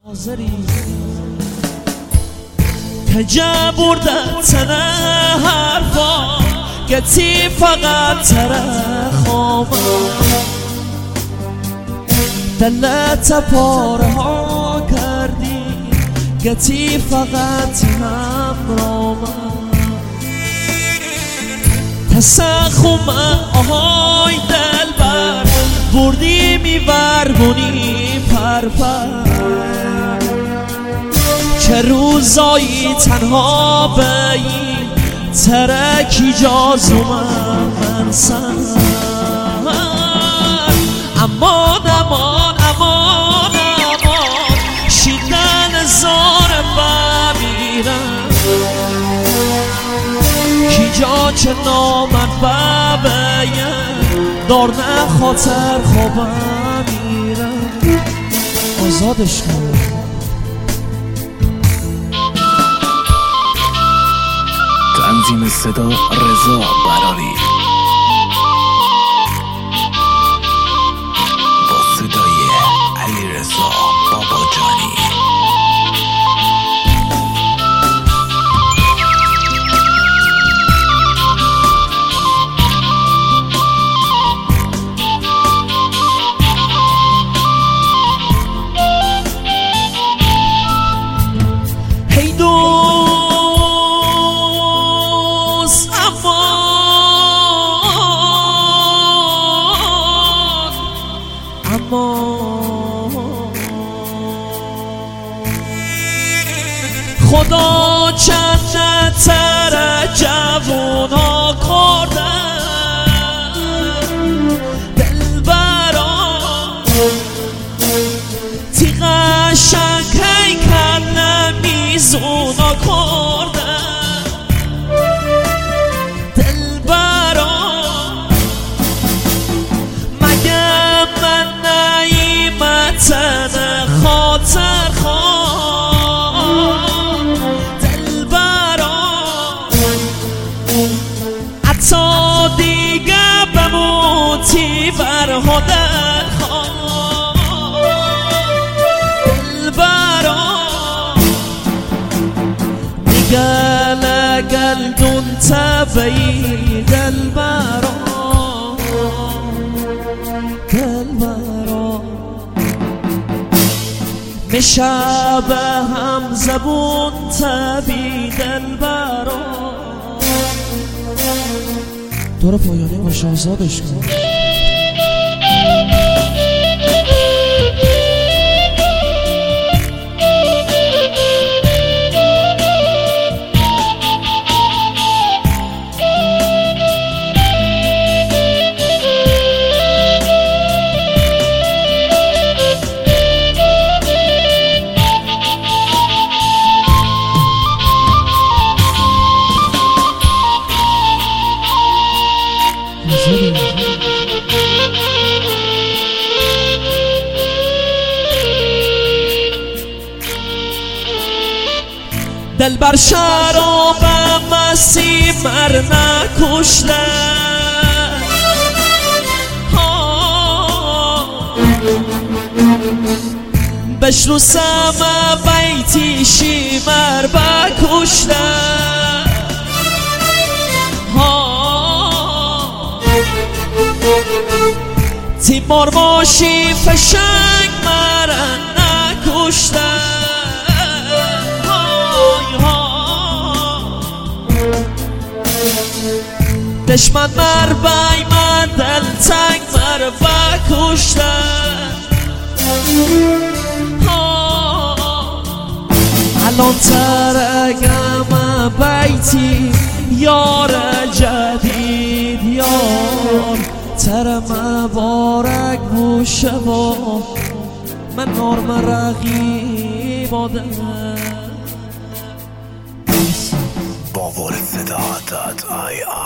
کجا برده تنه حرفا گتی فقط تره خوامه دلت پاره ها کردی گتی فقط همرامه تسخومه آهای دلبر بردی میبرگونی پرپر چه روزایی تنها بایی ترکی جازومه من سن امان امان امان امان شیدن زار بمیرم کی جا چه نامد ببیم دار نه خاطر خوابم میرم آزادش کنم تنظیم صدا رضا براری با صدای علی رضا باباجانی خدا چند تر جوونا کردن دلبران تی قشنگ هیکل نمیزونا کردن دلبران مگه من نیمتن خاطر تا دیگه بموتی برهادر خواه دلبران دیگه لگل دون تبایی دلبران دلبران میشه به هم زبون تبی دلبران دور پایانی باشه آزادش کن دلبر شراب مسی مر نکشته بشنو سم بیتی شیمر بکشته تیمار ماشی فشنگ مر نکشته دشمن مر بای من دل تنگ مر بکشتن الان ترگم بیتی یار جدید یار تر مبارک بوشه با من نارم رقیب آدم باور صدا.ir